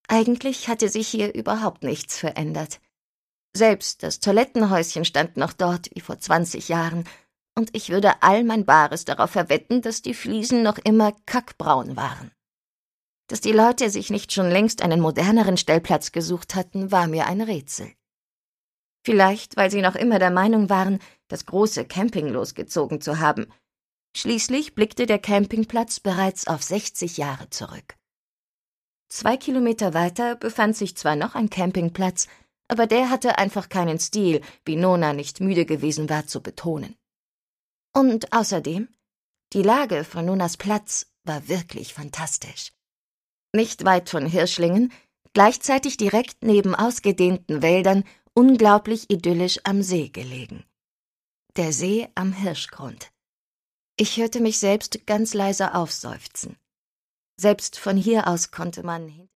Eigentlich hatte sich hier überhaupt nichts verändert. Selbst das Toilettenhäuschen stand noch dort wie vor 20 Jahren, und ich würde all mein Bares darauf verwetten, dass die Fliesen noch immer kackbraun waren. Dass die Leute sich nicht schon längst einen moderneren Stellplatz gesucht hatten, war mir ein Rätsel. Vielleicht, weil sie noch immer der Meinung waren, das große Camping losgezogen zu haben. Schließlich blickte der Campingplatz bereits auf 60 Jahre zurück. 2 Kilometer weiter befand sich zwar noch ein Campingplatz, aber der hatte einfach keinen Stil, wie Nona nicht müde gewesen war zu betonen. Und außerdem, die Lage von Nonas Platz war wirklich fantastisch. Nicht weit von Hirschlingen, gleichzeitig direkt neben ausgedehnten Wäldern, unglaublich idyllisch am See gelegen. Der See am Hirschgrund. Ich hörte mich selbst ganz leise aufseufzen. Selbst von hier aus konnte man